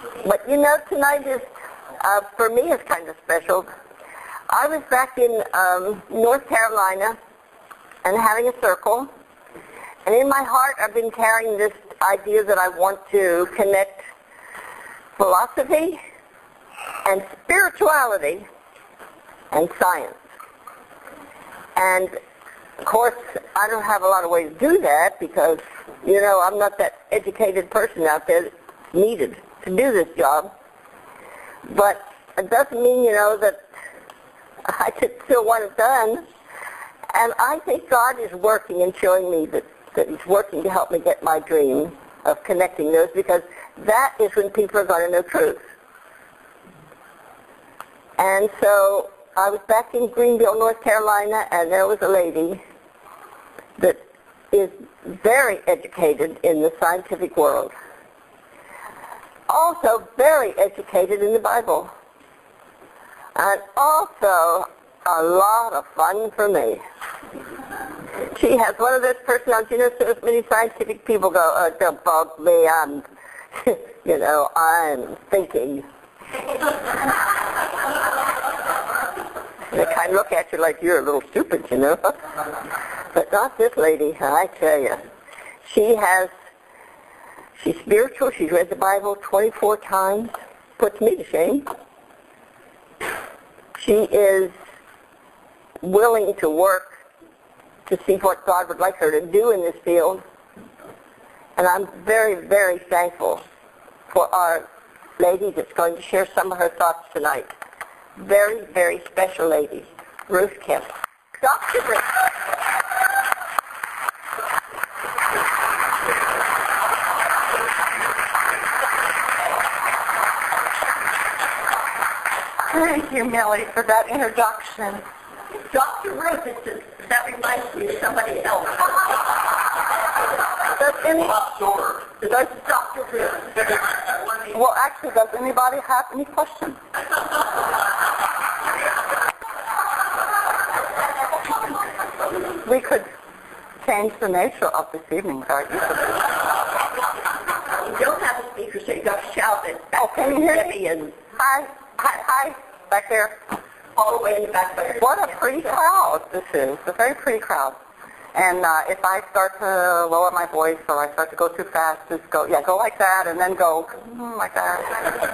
But you know, tonight is, for me, is kind of special. I was back in North Carolina and having a circle, and in my heart I've been carrying this idea that I want to connect philosophy and spirituality and science. And of course, I don't have a lot of ways to do that because, you know, I'm not that educated person out there that's needed to do this job. But it doesn't mean, you know, that I just still want it done. And I think God is working and showing me that He's working to help me get my dream of connecting those, because that is when people are going to know truth. And so I was back in Greenville, North Carolina, and there was a lady that is very educated in the scientific world. Also very educated in the Bible. And also a lot of fun for me. She has one of those personalities, you know, so many scientific people go, oh, don't bug me, I'm, you know, I'm thinking. They kind of look at you like you're a little stupid, you know. But not this lady, I tell you. She's spiritual. She's read the Bible 24 times. Puts me to shame. She is willing to work to see what God would like her to do in this field. And I'm very, very thankful for our lady that's going to share some of her thoughts tonight. Very, very special lady, Ruth Kemp. Dr. Ruth. Thank you, Millie, for that introduction. Dr. Ruth, that reminds me of somebody else. Does Dr. Ruth. Well, actually, does anybody have any questions? We could change the nature of this evening very easily. You don't have a speaker, so you got to shout it. Oh, can you hear me? And Hi, back there. all the way in the back there. What a pretty crowd this is. A very pretty crowd. And if I start to lower my voice or I start to go too fast, just go like that and then go like that.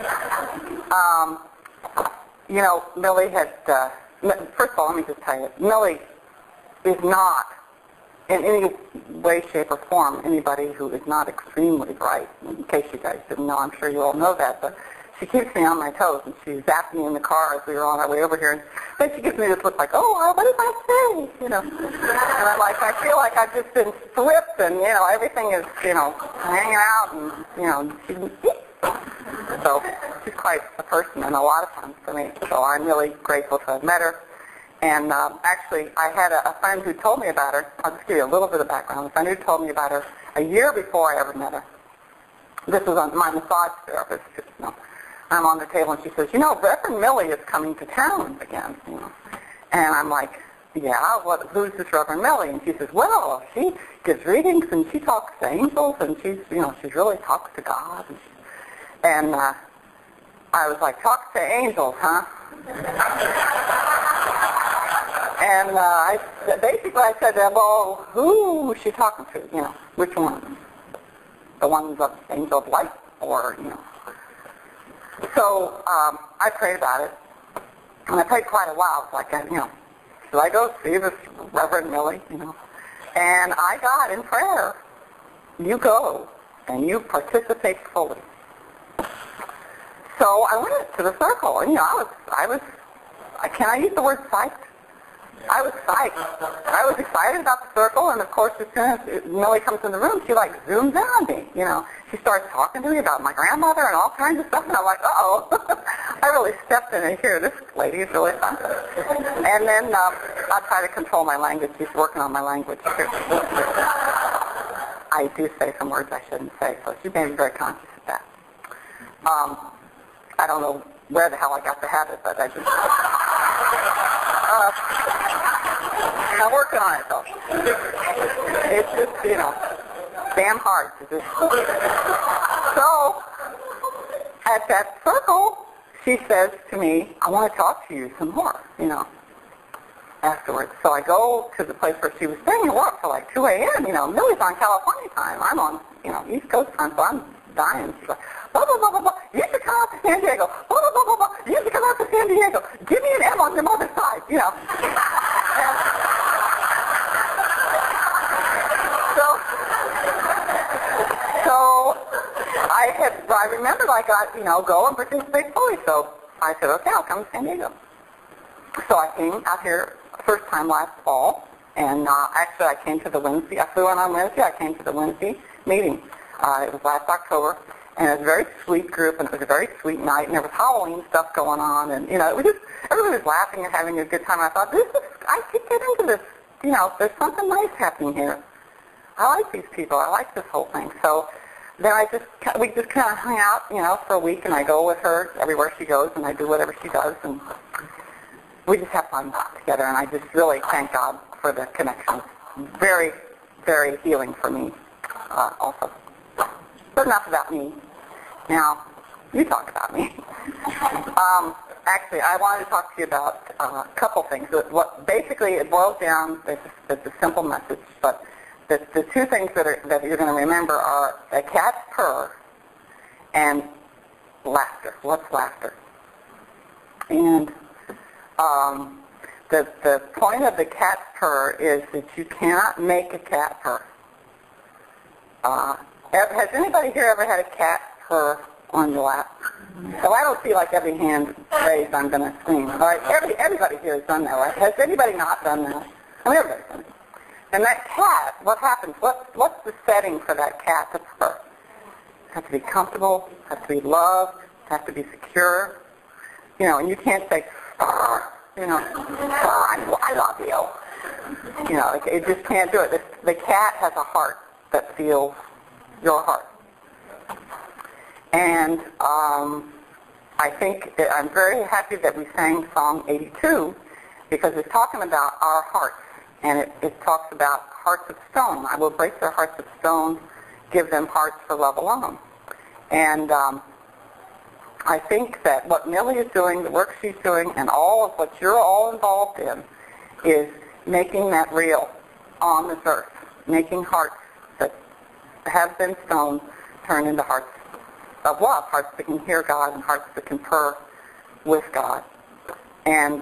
You know, Millie had, first of all, let me just tell you, Millie is not in any way, shape, or form anybody who is not extremely bright. In case you guys didn't know, I'm sure you all know that, but she keeps me on my toes, and she zapped me in the car as we were on our way over here, and then she gives me this look like, oh, what did I say? You know, and I'm like, I feel like I've just been flipped, and, you know, everything is, you know, hanging out, and, you know, so she's quite a person and a lot of fun for me, so I'm really grateful to have met her. And actually, I had a friend who told me about her. I'll just give you a little bit of background. A friend who told me about her a year before I ever met her. This was on my massage therapist. You know. I'm on the table, and she says, you know, Reverend Millie is coming to town again. You know. And I'm like, yeah, who's this Reverend Millie? And she says, well, she gives readings, and she talks to angels, and she really talks to God. And I was like, talks to angels, huh? And I said, well, who is she talking to? You know, which one? The ones of angel of light, or, you know. So I prayed about it, and I prayed quite a while. It's like, you know, should I go see this Reverend Millie? You know, and I got in prayer. You go and you participate fully. So I went to the circle, and you know, I was. Can I use the word psyched? I was psyched. I was excited about the circle, and of course, as soon as Millie comes in the room, she like zooms in on me. You know, she starts talking to me about my grandmother and all kinds of stuff, and I'm like, uh-oh. I really stepped in and here, this lady is really fun. And then I'll try to control my language. She's working on my language too. I do say some words I shouldn't say, so she made me very conscious of that. I don't know where the hell I got the habit, but I just... I'm working on it, though. It's just, you know, damn hard to do. So, at that circle, she says to me, I want to talk to you some more, afterwards. So I go to the place where she was staying and we're up till like 2 a.m. Millie's on California time. I'm on, East Coast time, so I'm dying. She's like, blah, blah, blah, blah, blah. You should come out to San Diego. Blah, blah, blah, blah, blah. You should come out to San Diego. Give me an M on your mother's side, So I remembered I got, go and participate fully. So I said, okay, I'll come to San Diego. So I came out here first time last fall, and actually I came to the Wednesday. I flew in on Wednesday. I came to the Wednesday meeting. It was last October, and it was a very sweet group, and it was a very sweet night, and there was Halloween stuff going on, and it was just everybody was laughing and having a good time. I thought, I could get into this. There's something nice happening here. I like these people. I like this whole thing. So then we just kind of hung out, for a week, and I go with her everywhere she goes, and I do whatever she does, and we just have fun together, and I just really thank God for the connection. Very, very healing for me, also. But enough about me. Now, you talk about me. Actually, I wanted to talk to you about a couple things. What basically it boils down, it's a simple message, but the two things that you're going to remember are a cat's purr and laughter. What's laughter? And the point of the cat's purr is that you cannot make a cat purr. Has anybody here ever had a cat purr on your lap? So I don't see every hand raised, I'm going to scream. All right, everybody here has done that, right? Has anybody not done that? Everybody's done it. And that cat, what happens? What's the setting for that cat to purr? It has to be comfortable, it has to be loved, it has to be secure. And you can't say, I love you. It just can't do it. The cat has a heart that feels your heart. And I think I'm very happy that we sang Song 82 because it's talking about our hearts. And it talks about hearts of stone. I will break their hearts of stone, give them hearts for love alone. And I think that what Millie is doing, the work she's doing, and all of what you're all involved in is making that real on this earth, making hearts that have been stone turn into hearts of love, hearts that can hear God and hearts that can purr with God. And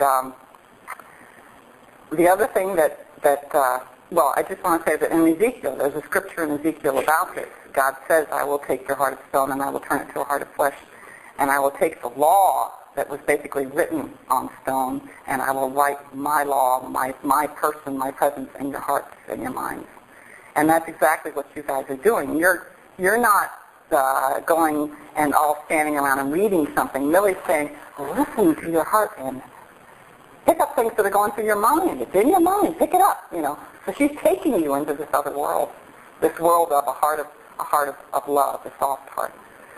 the other thing that I just want to say that in Ezekiel, there's a scripture in Ezekiel about this. God says, I will take your heart of stone and I will turn it to a heart of flesh. And I will take the law that was basically written on stone, and I will write my law, my person, my presence in your hearts and your minds. And that's exactly what you guys are doing. You're not going and all standing around and reading something. Millie's saying, listen to your heart and pick up things that are going through your mind. It's in your mind. Pick it up. So she's taking you into this other world, this world of a heart of love, a soft heart.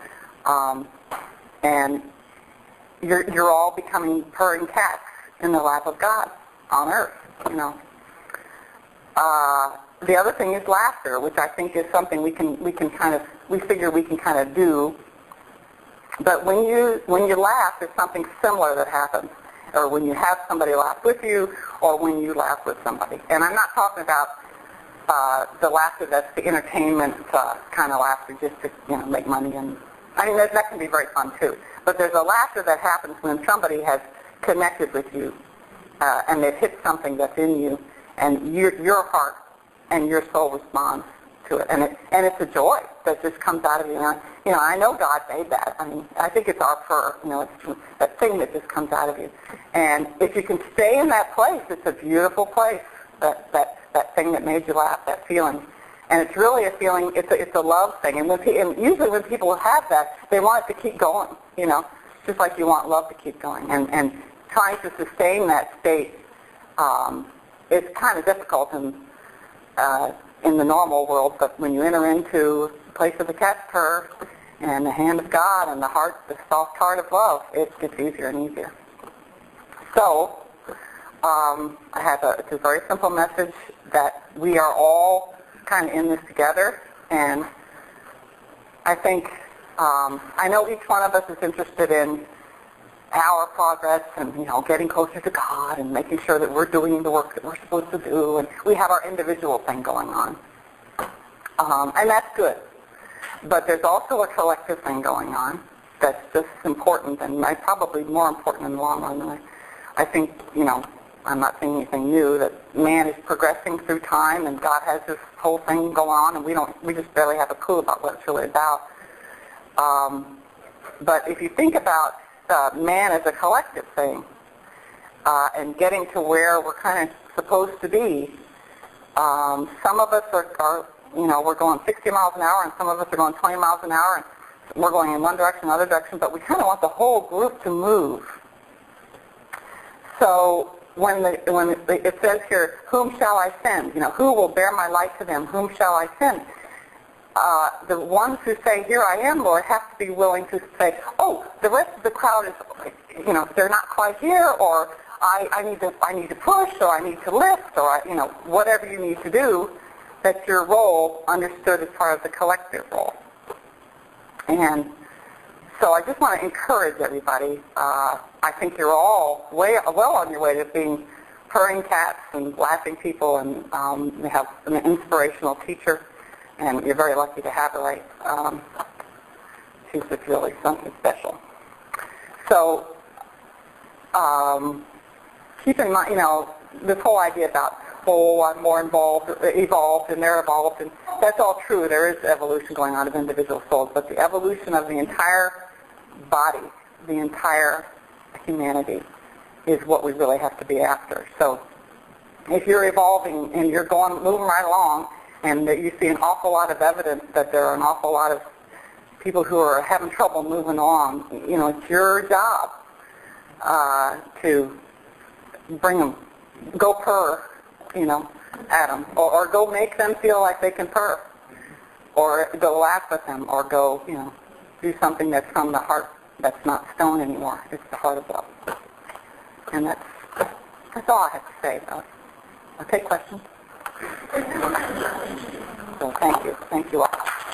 And you're all becoming purring cats in the lap of God on earth. The other thing is laughter, which I think is something we figure we can kind of do. But when you laugh, there's something similar that happens, or when you have somebody laugh with you, or when you laugh with somebody. And I'm not talking about the laughter that's the entertainment kind of laughter, just to make money. And I mean that can be very fun too. But there's a laughter that happens when somebody has connected with you, and they've hit something that's in you, and your heart and your soul responds to it, and it's a joy that just comes out of you. I know God made that. I mean, I think it's our purr. It's that thing that just comes out of you. And if you can stay in that place, it's a beautiful place. That thing that made you laugh, that feeling, and it's really a feeling. It's a love thing. And usually when people have that, they want it to keep going. Just like you want love to keep going, and trying to sustain that state is kind of difficult in the normal world, but when you enter into the place of the cat's purr and the hand of God and the soft heart of love, it gets easier and easier. So, it's a very simple message that we are all kind of in this together, and I think I know each one of us is interested in our progress and, getting closer to God and making sure that we're doing the work that we're supposed to do, and we have our individual thing going on. And that's good. But there's also a collective thing going on that's just as important and probably more important in the long run. I think, I'm not saying anything new, that man is progressing through time and God has this whole thing going on, and we just barely have a clue about what it's really about. But if you think about man as a collective thing, and getting to where we're kind of supposed to be, some of us are we're going 60 miles an hour, and some of us are going 20 miles an hour, and we're going in one direction, another direction, but we kind of want the whole group to move. So when it says here, whom shall I send? Who will bear my light to them? Whom shall I send? The ones who say, here I am, Lord, have to be willing to say, oh, the rest of the crowd is, they're not quite here, or I need to push, or I need to lift, or, whatever you need to do. That's your role understood as part of the collective role. And so I just want to encourage everybody. I think you're all well on your way to being purring cats and laughing people, and you have an inspirational teacher, and you're very lucky to have her, right? She's just really something special. So keep in mind, this whole idea about, I'm more evolved, and they're evolved, and that's all true. There is evolution going on of individual souls, but the evolution of the entire body, the entire humanity, is what we really have to be after. So if you're evolving and you're moving right along, and that you see an awful lot of evidence that there are an awful lot of people who are having trouble moving along, it's your job to bring them, go purr, at them, or go make them feel like they can purr, or go laugh with them, or go, do something that's from the heart, that's not stone anymore. It's the heart of love. And that's all I have to say about it. I'll take questions. So thank you. Thank you all.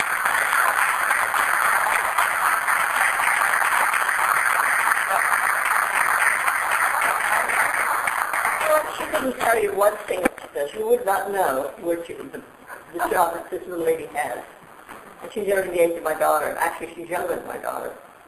She didn't tell you one thing that she does. You would not know the job that this little lady has. And she's over the age of my daughter. Actually, she's younger than my daughter.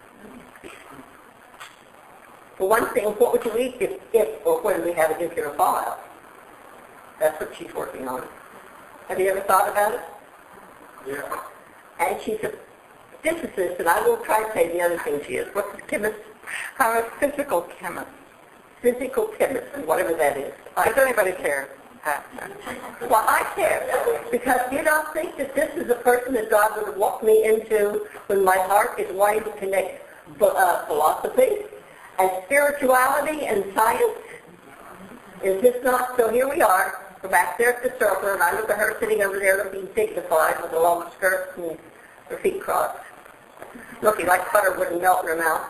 For one thing, what would you eat if or when we have a nuclear fallout? That's what she's working on. Have you ever thought about it? Yeah. And she's a physicist, and I will try to say the other thing she is. What's the chemist? I'm a physical chemist. Physical chemist, whatever that is. Does anybody care? Well, I care, because you don't think that this is a person that God would walk me into when my heart is wanting to connect philosophy and spirituality and science? Is this not? So here we are. We're back there at the circle, and I look at her sitting over there looking dignified with a long skirt and her feet crossed, looking like butter wouldn't melt in her mouth.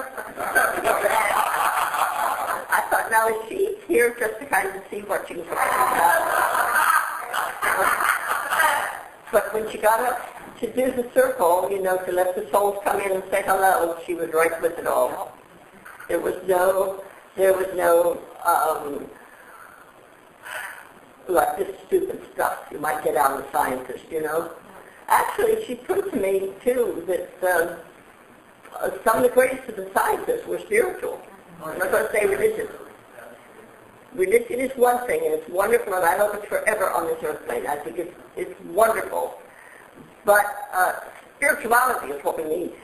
I thought, now is she here just to kind of see what she was talking about? But when she got up to do the circle, to let the souls come in and say hello, she was right with it all. There was no like this stupid stuff you might get out of a scientist, Actually, she proved to me, too, that some of the greatest of the scientists were spiritual. I'm not going to say religious. Religion is one thing, and it's wonderful, and I hope it's forever on this earth plane. I think it's wonderful. But spirituality is what we need.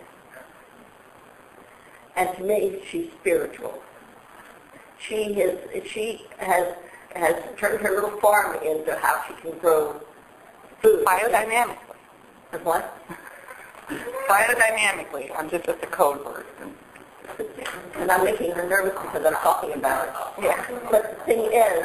And to me, she's spiritual. She has turned her little farm into how she can grow food. Biodynamically. What? Biodynamically. I'm just at the code word. And I'm making her nervous because I'm talking about it. Yeah. But the thing is,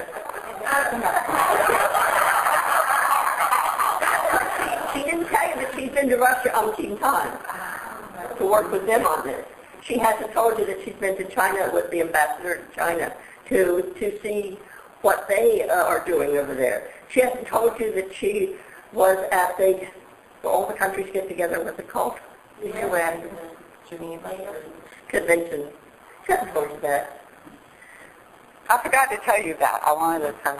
she didn't tell you that she's been to Russia umpteen times to work with them on this. She hasn't told you that she's been to China with the ambassador to China to see what they are doing over there. She hasn't told you that she was at all the countries get together with the cult. Did you ask Geneva? Convention. Just for that. I forgot to tell you that. I wanted to tell you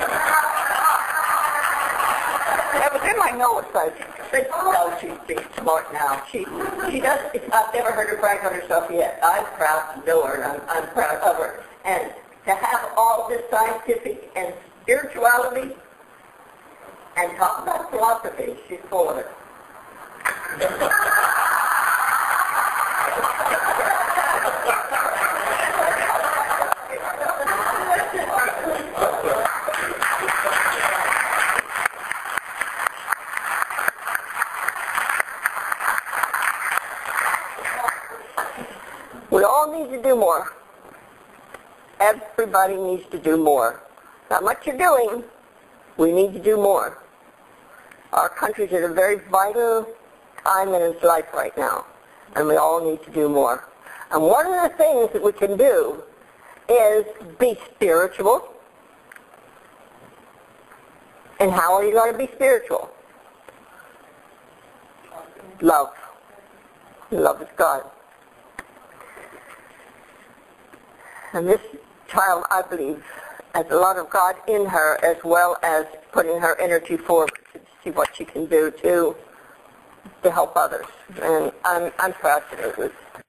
that was in my notes. But no, she's smart now. She does. I've never heard her brag on herself yet. I'm proud to know her, and I'm proud of her. And to have all this scientific and spirituality and talk about philosophy, she's full of it. We all need to do more. Everybody needs to do more. Not much you're doing. We need to do more. Our country's at a very vital time in its life right now, and we all need to do more. And one of the things that we can do is be spiritual. And how are you going to be spiritual? Love. Love is God. And this child, I believe, has a lot of God in her, as well as putting her energy forward to see what she can do to help others. And I'm proud to do this.